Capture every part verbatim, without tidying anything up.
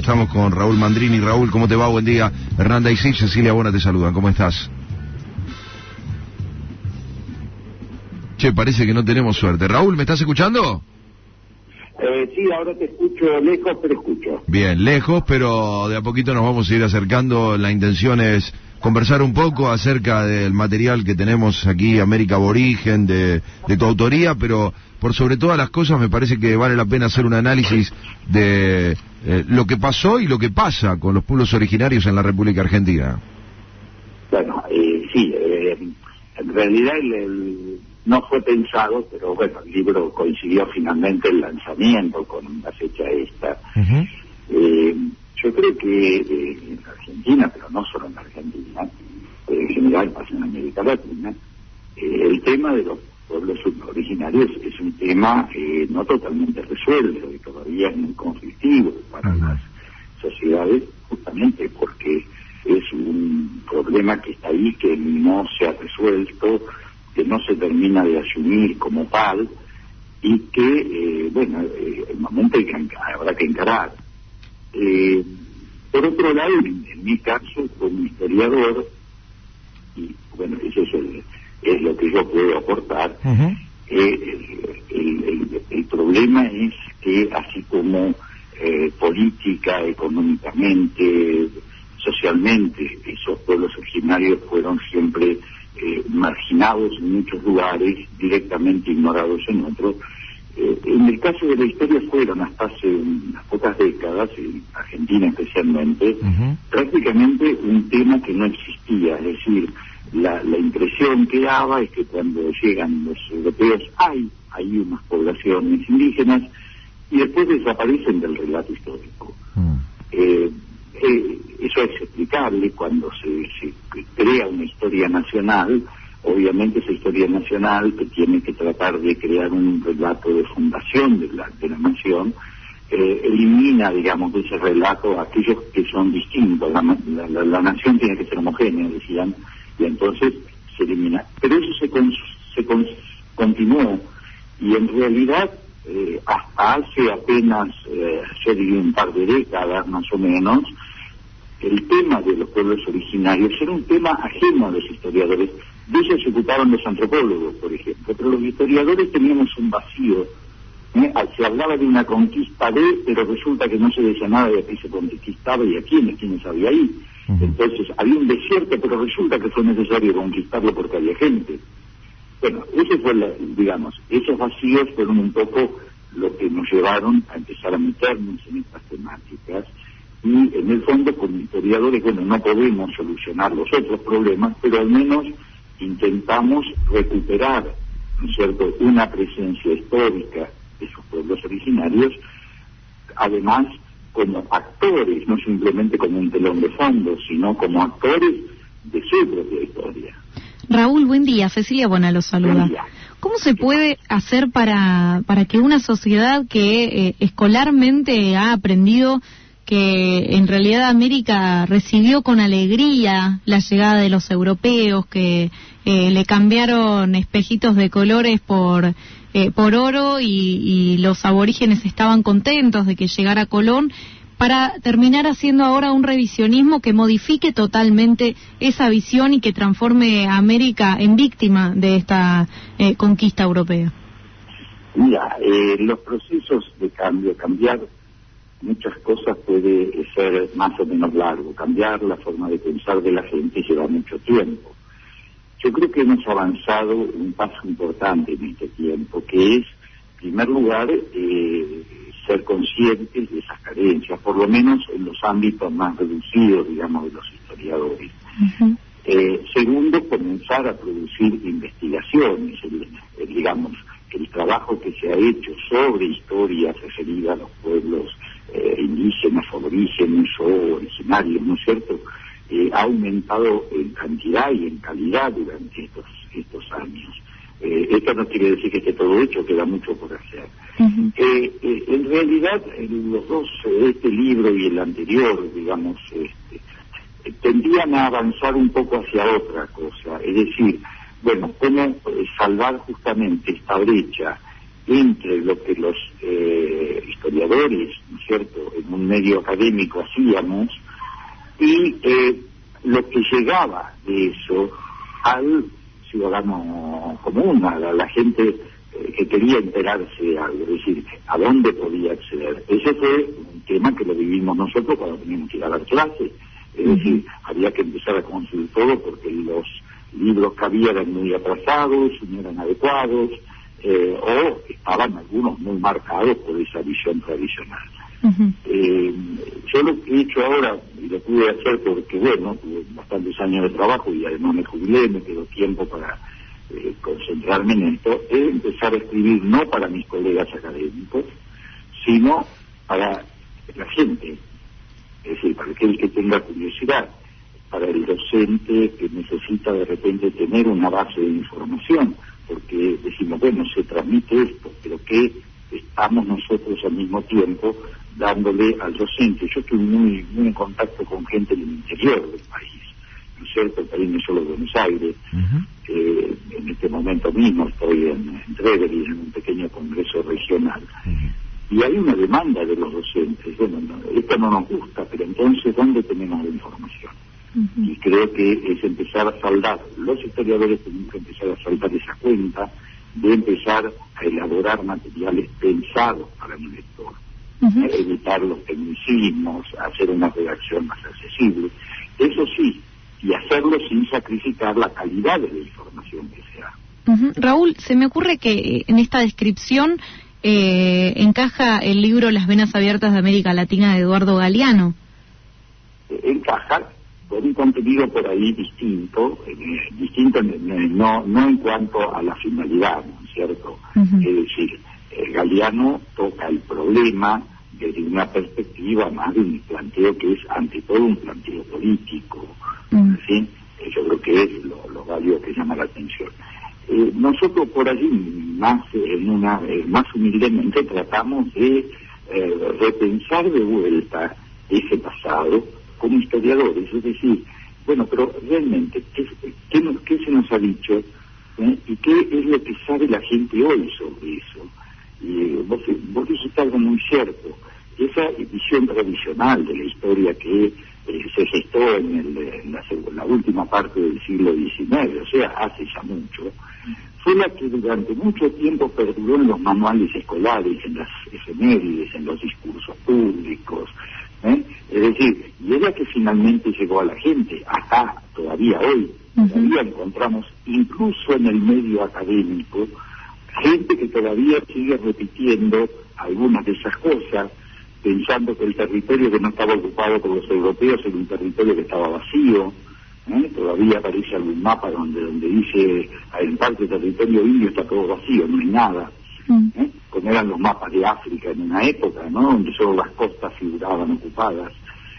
Estamos con Raúl Mandrini. Raúl, ¿cómo te va? Buen día. Hernanda y sí, Cecilia Bona te saludan. ¿Cómo estás? Che, parece que no tenemos suerte. Raúl, ¿me estás escuchando? Eh, sí, ahora te escucho lejos, pero escucho. Bien, lejos, pero de a poquito nos vamos a ir acercando. La intención es conversar un poco acerca del material que tenemos aquí, América Aborigen, de, de tu autoría, pero por sobre todas las cosas me parece que vale la pena hacer un análisis de eh, lo que pasó y lo que pasa con los pueblos originarios en la República Argentina. Bueno, eh, sí, eh, en realidad el, el, no fue pensado, pero bueno, el libro coincidió finalmente el lanzamiento con la fecha esta. Uh-huh. Eh, yo creo que eh, en Argentina, pero no solo en Argentina, eh, en general pasa en América Latina, eh, el tema de los pueblos originarios es un tema eh, no totalmente resuelto y todavía es muy conflictivo para uh-huh. las sociedades, justamente porque es un problema que está ahí, que no se ha resuelto, que no se termina de asumir como tal y que, eh, bueno, eh, el momento hay que encarar, habrá que encarar. Eh, por otro lado, en, en mi caso, como historiador, y bueno, eso es, el, es lo que yo puedo aportar, uh-huh. eh, el, el, el problema es que así como eh, política, económicamente, socialmente, esos pueblos originarios fueron siempre eh, marginados en muchos lugares, directamente ignorados en otros. Eh, en el caso de la historia fueron hasta hace unas pocas décadas, en Argentina especialmente, uh-huh. prácticamente un tema que no existía, es decir, la, la impresión que daba es que cuando llegan los europeos hay, hay unas poblaciones indígenas y después desaparecen del relato histórico. Uh-huh. Eh, eh, eso es explicable cuando se, se crea una historia nacional. Obviamente esa historia nacional que tiene que tratar de crear un relato de fundación de la, de la nación, eh, elimina, digamos, de ese relato a aquellos que son distintos. La, la, la, la nación tiene que ser homogénea, decían, y entonces se elimina. Pero eso se, con, se con, continuó, y en realidad eh, hasta hace apenas, eh, yo diría un par de décadas más o menos, el tema de los pueblos originarios era un tema ajeno a los historiadores. De eso se ocuparon los antropólogos, por ejemplo, pero los historiadores teníamos un vacío. ¿eh? Se hablaba de una conquista de, pero resulta que no se decía nada de a qué se conquistaba y a quiénes, quiénes había ahí. Uh-huh. Entonces había un desierto, pero resulta que fue necesario conquistarlo porque había gente. Bueno, ese fue, la, digamos, esos vacíos fueron un poco lo que nos llevaron a empezar a meternos en estas temáticas. Y en el fondo, como historiadores, bueno, no podemos solucionar los otros problemas, pero al menos intentamos recuperar, ¿no es cierto?, una presencia histórica de sus pueblos originarios, además como actores, no simplemente como un telón de fondo, sino como actores de su propia historia. Raúl, buen día. Cecilia Bona lo saluda. ¿Cómo se puede hacer para, para que una sociedad que eh, escolarmente ha aprendido que en realidad América recibió con alegría la llegada de los europeos, que eh, le cambiaron espejitos de colores por eh, por oro y, y los aborígenes estaban contentos de que llegara Colón, para terminar haciendo ahora un revisionismo que modifique totalmente esa visión y que transforme a América en víctima de esta eh, conquista europea? Mira, eh, los procesos de cambio, cambiar muchas cosas puede ser más o menos largo. Cambiar la forma de pensar de la gente lleva mucho tiempo. Yo creo que hemos avanzado un paso importante en este tiempo, que es, en primer lugar, eh, ser conscientes de esas carencias, por lo menos en los ámbitos más reducidos, digamos, de los historiadores. Uh-huh. Eh, segundo, comenzar a producir investigaciones, el, el, digamos, el trabajo que se ha hecho sobre historia referida a los pueblos Eh, indígenas, aborígenes o originarios, ¿no es cierto?, eh, ha aumentado en cantidad y en calidad durante estos estos años. Eh, esto no quiere decir que esté todo hecho, queda mucho por hacer. Uh-huh. eh, eh, en realidad, los dos, este libro y el anterior, digamos, este, tendían a avanzar un poco hacia otra cosa, es decir, bueno, cómo eh, salvar justamente esta brecha entre lo que los eh, historiadores, ¿no es es cierto?, en un medio académico hacíamos, y eh, lo que llegaba de eso al ciudadano común, a la, la gente eh, que quería enterarse de algo, es decir, a dónde podía acceder. Ese fue un tema que lo vivimos nosotros cuando teníamos que ir a dar clases, es decir, había que empezar a construir todo porque los libros que había eran muy atrasados, no eran adecuados, eh, o estaban algunos muy marcados por esa visión tradicional. Uh-huh. Eh, yo lo que he hecho ahora, y lo pude hacer porque, bueno, tuve bastantes años de trabajo y además me jubilé, me quedó tiempo para eh, concentrarme en esto, es empezar a escribir no para mis colegas académicos, sino para la gente, es decir, para aquel que tenga curiosidad, para el docente que necesita de repente tener una base de información, porque decimos, bueno, se transmite esto, pero que estamos nosotros al mismo tiempo dándole al docente. Yo estoy muy muy en contacto con gente del interior del país, ¿no es cierto? El país no es solo Buenos Aires. Uh-huh. eh, en este momento mismo estoy en, en Treveris, en un pequeño congreso regional. Uh-huh. Y hay una demanda de los docentes. Bueno, no, esto no nos gusta, pero entonces, ¿dónde tenemos la información? Uh-huh. Y creo que es empezar a saldar, los historiadores tenemos que empezar a saldar esa cuenta de empezar a elaborar materiales pensados para el lector, uh-huh. evitar los tecnicismos, hacer una redacción más accesible, eso sí, y hacerlo sin sacrificar la calidad de la información que se da. Uh-huh. Raúl, se me ocurre que en esta descripción eh, encaja el libro Las venas abiertas de América Latina de Eduardo Galeano. Eh, encaja con un contenido por ahí distinto, eh, distinto eh, no no en cuanto a la finalidad, ¿no es cierto? Uh-huh. Es decir, eh, Galeano toca el problema desde una perspectiva más de un planteo que es ante todo un planteo político, uh-huh. ¿sí? Eh, yo creo que es lo, lo válido que llama la atención. Eh, nosotros por allí, más en una eh, más humildemente, tratamos de eh, repensar de vuelta ese pasado como historiadores, es decir, bueno, pero realmente, ¿qué, qué, nos, qué se nos ha dicho? ¿Eh? ¿Y qué es lo que sabe la gente hoy sobre eso? Y eh, vos, vos dijiste algo muy cierto, esa visión tradicional de la historia que eh, se gestó en, el, en la, la última parte del siglo diecinueve, o sea, hace ya mucho, fue la que durante mucho tiempo perduró en los manuales escolares, en las efemérides, en los discursos públicos, ¿eh? Es decir, y es la que finalmente llegó a la gente, acá, todavía hoy, uh-huh. todavía encontramos, incluso en el medio académico, gente que todavía sigue repitiendo algunas de esas cosas, pensando que el territorio que no estaba ocupado por los europeos era un territorio que estaba vacío. ¿Eh? Todavía aparece algún mapa donde donde dice en parte del territorio indio está todo vacío, no hay nada, ¿eh? Como eran los mapas de África en una época, ¿no? Donde solo las costas figuraban ocupadas.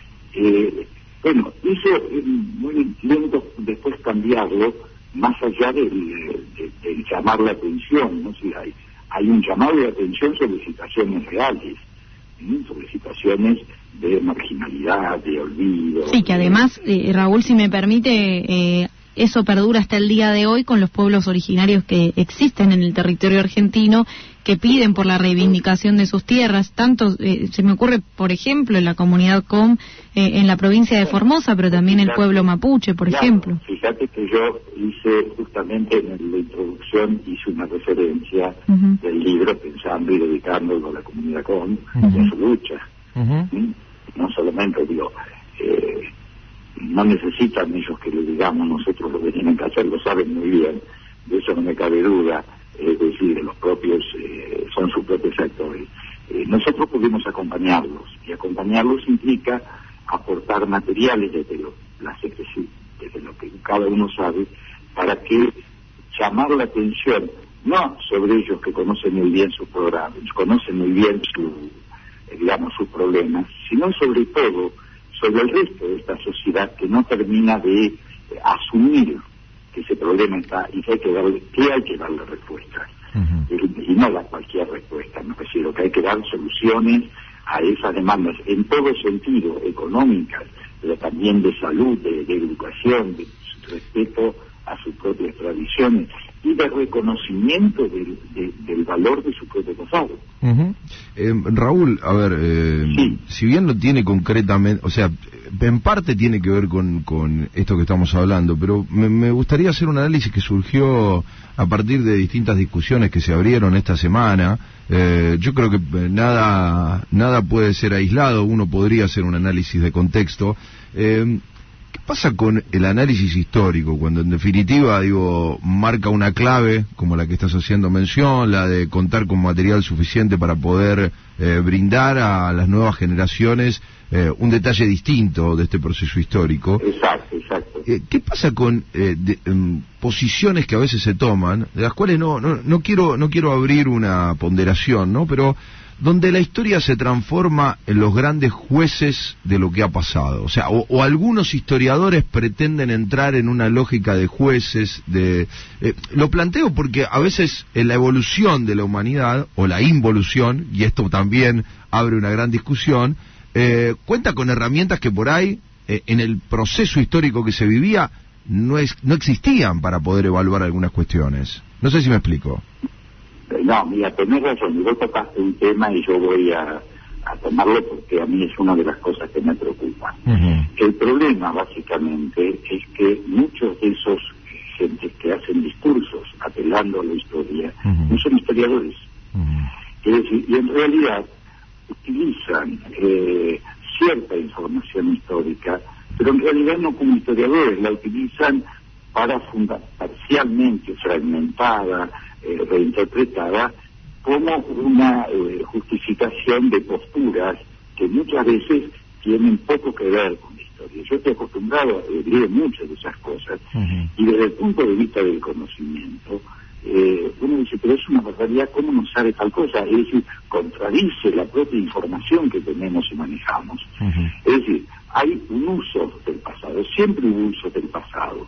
Eh, bueno, eso es muy lento después cambiarlo, más allá del, del, del llamar la atención, ¿no? Si hay, hay un llamado de atención sobre situaciones reales, ¿eh? Sobre situaciones de marginalidad, de olvido. Sí, que además, eh, Raúl, si me permite, eh, eso perdura hasta el día de hoy con los pueblos originarios que existen en el territorio argentino, que piden por la reivindicación de sus tierras. Tanto, eh, se me ocurre, por ejemplo, en la comunidad C O M, eh, en la provincia de Formosa, pero también el pueblo mapuche, por claro, ejemplo. Fíjate que yo hice, justamente en la introducción, hice una referencia uh-huh. del libro pensando y dedicándolo a la comunidad C O M uh-huh. y a su lucha. Uh-huh. ¿Sí? No solamente digo, eh, no necesitan ellos que le digamos nosotros lo que tienen que hacer, lo saben muy bien, de eso no me cabe duda, es decir, los propios, eh, son sus propios actores. Eh, nosotros podemos acompañarlos, y acompañarlos implica aportar materiales desde lo, las, desde lo que cada uno sabe, para que llamar la atención, no sobre ellos que conocen muy bien sus programas, conocen muy bien su digamos, sus problemas, sino sobre todo sobre el resto de esta sociedad que no termina de eh, asumir que ese problema está y que hay que darle, que hay que darle respuestas. Uh-huh. y, y no dar cualquier respuesta, me refiero que hay que dar soluciones a esas demandas en todo sentido, económicas, pero también de salud, de, de educación, de respeto a sus propias tradiciones y de reconocimiento del, de, del valor de su propio pasado. Uh-huh. eh, Raúl, a ver, eh, sí. si bien no tiene concretamente, o sea, en parte tiene que ver con, con esto que estamos hablando, pero me, me gustaría hacer un análisis que surgió a partir de distintas discusiones que se abrieron esta semana. Eh, yo creo que nada, nada puede ser aislado, uno podría hacer un análisis de contexto. Eh, ¿Qué pasa con el análisis histórico cuando en definitiva, digo, marca una clave como la que estás haciendo mención, la de contar con material suficiente para poder eh, brindar a las nuevas generaciones eh, un detalle distinto de este proceso histórico? Exacto, exacto. Eh, ¿Qué pasa con eh, de, um, posiciones que a veces se toman, de las cuales no, no, no quiero, no quiero abrir una ponderación, ¿no? Pero donde la historia se transforma en los grandes jueces de lo que ha pasado, o sea, o, o algunos historiadores pretenden entrar en una lógica de jueces, de eh, lo planteo porque a veces en la evolución de la humanidad, o la involución, y esto también abre una gran discusión, eh, cuenta con herramientas que por ahí, eh, en el proceso histórico que se vivía, no, es, no existían para poder evaluar algunas cuestiones. No sé si me explico. No, mira, tenés razón, vos tocaste un tema y yo voy a, a tomarlo porque a mí es una de las cosas que me preocupa. Uh-huh. El problema, básicamente, es que muchos de esos gentes que hacen discursos apelando a la historia, uh-huh, no son historiadores. Uh-huh. Es decir, y en realidad utilizan eh, cierta información histórica, pero en realidad no como historiadores, la utilizan para fundar parcialmente fragmentada, Eh, reinterpretada como una eh, justificación de posturas que muchas veces tienen poco que ver con la historia. Yo estoy acostumbrado a leer muchas de esas cosas, uh-huh, y desde el punto de vista del conocimiento, eh, uno dice, pero es una barbaridad, ¿cómo no sabe tal cosa? Es decir, contradice la propia información que tenemos y manejamos. Uh-huh. Es decir, hay un uso del pasado, siempre un uso del pasado.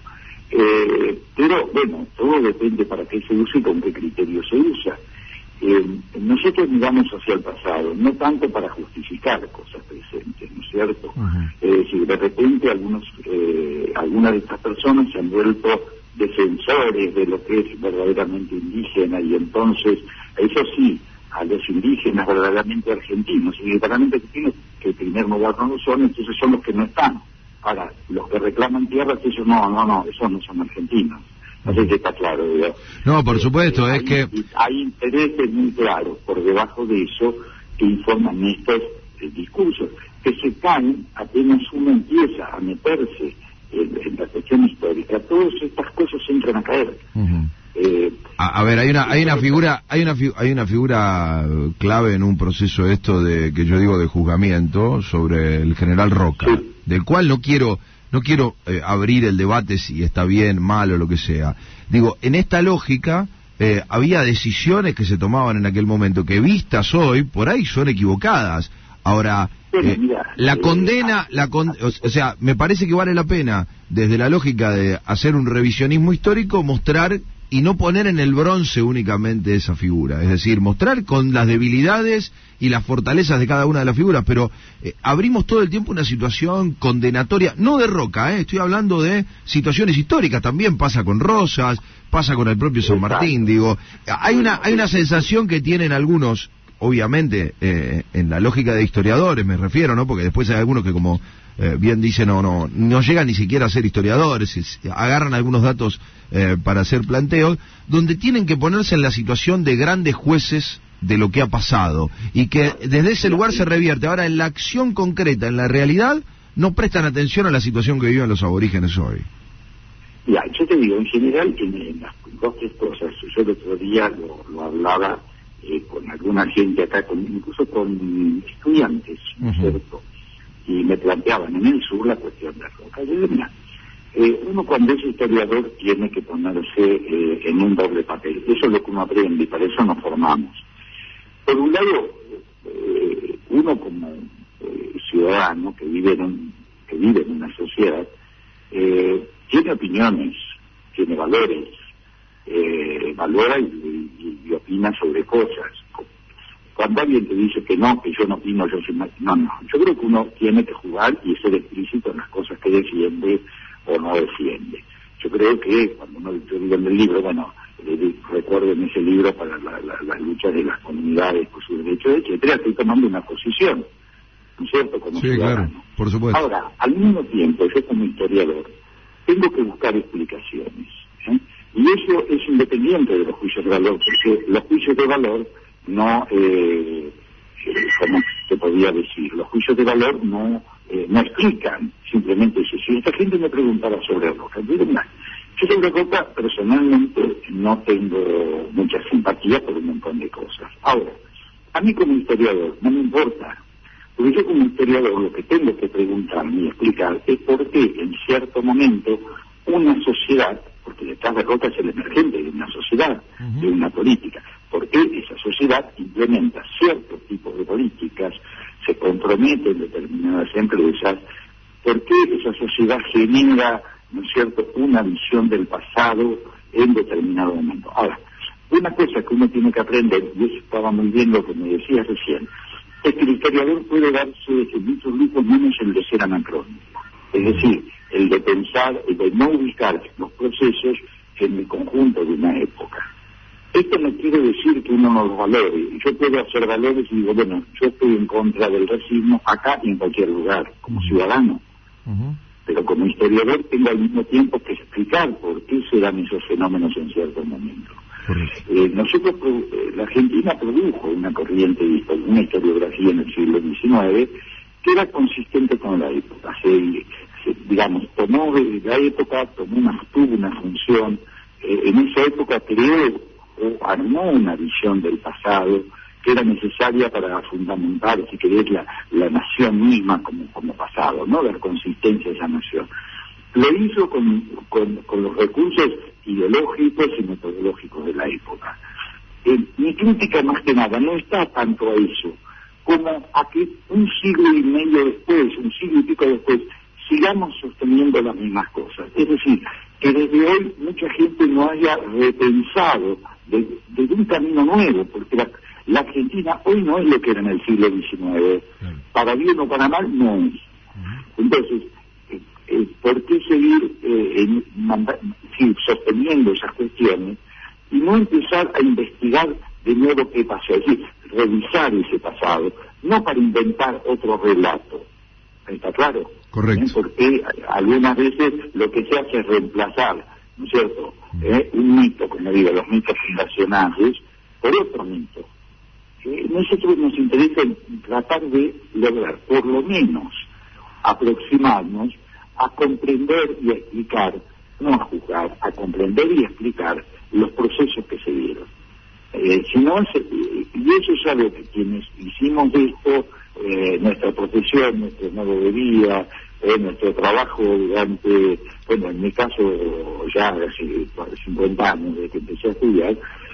Eh, pero bueno, todo depende para qué se use y con qué criterio se usa. Eh, nosotros miramos hacia el pasado, no tanto para justificar cosas presentes, ¿no es cierto? Uh-huh. Es decir, de repente algunos, eh, algunas de estas personas se han vuelto defensores de lo que es verdaderamente indígena, y entonces, eso sí, a los indígenas verdaderamente argentinos, y verdaderamente argentinos que en primer lugar no lo son, entonces son los que no están. Ahora, los que reclaman tierras, ellos no, no, no, esos no son argentinos. No sé si está claro, ¿verdad? No, por supuesto, eh, es hay, que... Hay intereses muy claros por debajo de eso que informan estos eh, discursos, que se caen apenas uno empieza a meterse en, en la cuestión histórica. Todas estas cosas entran a caer. Uh-huh. Eh, a, a ver, hay una hay una figura hay una fi, hay una figura clave en un proceso esto de que yo digo de juzgamiento sobre el general Roca, sí, del cual no quiero no quiero eh, abrir el debate si está bien, mal o lo que sea. Digo, en esta lógica eh, había decisiones que se tomaban en aquel momento que vistas hoy por ahí son equivocadas. Ahora, eh, la condena, la con, o sea, me parece que vale la pena desde la lógica de hacer un revisionismo histórico mostrar y no poner en el bronce únicamente esa figura, es decir, mostrar con las debilidades y las fortalezas de cada una de las figuras, pero eh, abrimos todo el tiempo una situación condenatoria, no de Roca, eh, estoy hablando de situaciones históricas, también pasa con Rosas, pasa con el propio San Martín, digo, hay una hay una sensación que tienen algunos, obviamente, eh, en la lógica de historiadores me refiero, ¿no? Porque después hay algunos que como eh, bien dicen, no, no, no llegan ni siquiera a ser historiadores, es, agarran algunos datos eh, para hacer planteos, donde tienen que ponerse en la situación de grandes jueces de lo que ha pasado, y que desde ese lugar se revierte. Ahora, en la acción concreta, en la realidad, no prestan atención a la situación que viven los aborígenes hoy. Ya, yo te digo, en general, en, en las dos tres cosas, yo el otro día lo, lo hablaba eh, con alguna gente acá, con, incluso con estudiantes, ¿no es uh-huh. cierto? Y me planteaban en el sur la cuestión de Roca. Yo digo, mira, eh, uno cuando es historiador tiene que ponerse eh, en un doble papel. Eso es lo que uno aprende y para eso nos formamos. Por un lado, eh, uno como eh, ciudadano que vive en un, que vive en una sociedad, eh, tiene opiniones, tiene valores, eh, valora y, y, y opina sobre cosas. Cuando alguien te dice que no, que yo no opino, yo soy más... No, no. Yo creo que uno tiene que jugar y ser explícito en las cosas que defiende o no defiende. Yo creo que cuando uno diga en el libro, bueno, eh, recuerden ese libro para la, la, las luchas de las comunidades por sus derechos, etcétera, estoy tomando una posición, ¿no es cierto?, como sí, ciudadano. Claro, por supuesto. Ahora, al mismo tiempo, yo como historiador, tengo que buscar explicaciones, ¿eh? Y eso es independiente de los juicios de valor, porque los juicios de valor no, eh, como se podría decir, los juicios de valor no, eh, no explican, simplemente eso. Si esta gente me preguntara sobre Roca, yo diría, yo sobre Roca personalmente no tengo mucha simpatía por un montón de cosas. Ahora, a mí como historiador no me importa, porque yo como historiador lo que tengo que preguntarme y explicar es por qué en cierto momento una sociedad, porque detrás de Roca es el emergente de una sociedad, uh-huh. de una política, por qué esa sociedad implementa ciertos tipos de políticas, se compromete en determinadas empresas, por qué esa sociedad genera, ¿no es cierto?, una visión del pasado en determinado momento. Ahora, una cosa que uno tiene que aprender, y eso estaba muy bien lo que me decías recién, es que el historiador puede darse en muchos grupos menos el de ser anacrónico. Es decir, el de pensar, el de no ubicar los procesos en el conjunto de una época. Esto no quiere decir que uno no los valore. Yo puedo hacer valores y digo, bueno, yo estoy en contra del racismo acá y en cualquier lugar, como ciudadano. Uh-huh. Pero como historiador tengo al mismo tiempo que explicar por qué se dan esos fenómenos en ciertos momentos. Eh, nosotros, eh, la Argentina produjo una corriente de una historiografía en el siglo diecinueve que era consistente con la época. Se, se, digamos, tomó de la época, tomó una, tuvo una función, eh, en esa época creó o armó una visión del pasado que era necesaria para fundamentar, si querés, la, la nación misma como, como pasado, ¿no?, dar consistencia a esa nación. Lo hizo con, con, con los recursos ideológicos y metodológicos de la época. Eh, mi crítica más que nada no está tanto a eso, como a que un siglo y medio después, un siglo y pico después, sigamos sosteniendo las mismas cosas. Es decir, que desde hoy mucha gente no haya repensado desde de un camino nuevo, porque la, la Argentina hoy no es lo que era en el siglo diecinueve, para bien o para mal no es. Entonces, eh, eh, ¿por qué seguir eh, en, manda, sí, sosteniendo esas cuestiones y no empezar a investigar de nuevo qué pasó? Es decir, revisar ese pasado, no para inventar otro relato. ¿Está claro? Correcto. ¿Eh? Porque algunas veces lo que se hace es reemplazar, ¿no es cierto?, ¿Eh? un mito, como digo, los mitos fundacionales, por otro mito. ¿Eh? Nosotros nos interesa tratar de lograr, por lo menos, aproximarnos a comprender y a explicar, no a juzgar, a comprender y a explicar los procesos que se dieron. Eh, si no, se, y eso es algo que quienes hicimos esto, eh, nuestra profesión, nuestro modo de vida, eh, nuestro trabajo durante, bueno, en mi caso ya hace cincuenta años desde que empecé a estudiar,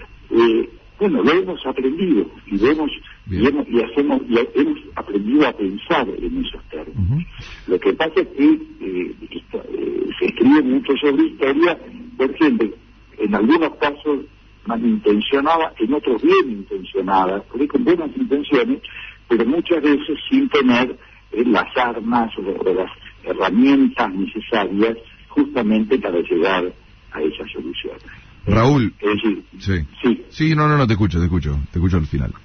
eh, bueno, lo hemos aprendido y lo hemos, y, hemos, y hacemos y hemos aprendido a pensar en esos términos. Uh-huh. Lo que pasa es que eh, esto, eh, se escribe mucho sobre historia por gente, en algunos casos malintencionada, en otros bien intencionada, porque con buenas intenciones, pero muchas veces sin tener eh, las armas o, o las herramientas necesarias justamente para llegar a esa solución. Raúl, es decir, sí. sí, sí, no, no, no, te escucho, te escucho, te escucho al final.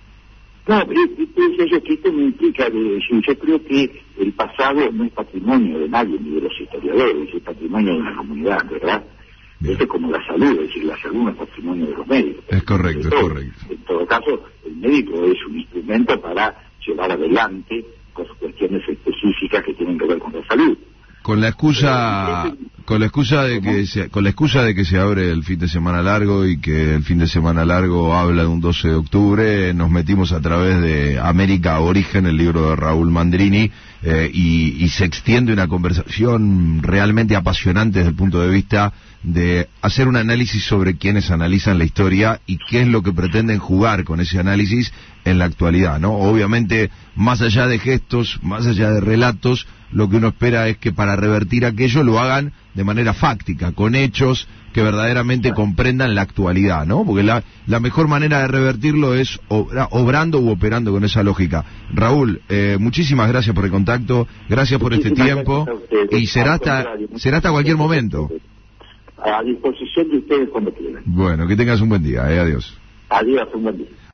No, es, es eso que esto me implica, de decir, yo creo que el pasado no es patrimonio de nadie, ni de los historiadores, es patrimonio de una comunidad, ¿verdad? Bien. Esto es como la salud, es decir, la salud no es patrimonio de los médicos. Es correcto, es correcto. En todo caso, el médico es un instrumento para llevar adelante cuestiones específicas que tienen que ver con la salud. Con la excusa, con la excusa de que se, con la excusa de que se abre el fin de semana largo y que el fin de semana largo habla de un doce de octubre, nos metimos a través de América Aborigen, el libro de Raúl Mandrini, eh, y, y se extiende una conversación realmente apasionante desde el punto de vista de hacer un análisis sobre quienes analizan la historia y qué es lo que pretenden jugar con ese análisis en la actualidad, ¿no? Obviamente, más allá de gestos, más allá de relatos, lo que uno espera es que para revertir aquello lo hagan de manera fáctica, con hechos que verdaderamente comprendan la actualidad, ¿no? Porque la, la mejor manera de revertirlo es obra, obrando u operando con esa lógica. Raúl, eh, muchísimas gracias por el contacto, gracias por este tiempo, y será hasta, será hasta cualquier momento. a disposición de ustedes cuando quieran. Bueno, que tengas un buen día, eh, adiós. Adiós, un buen día.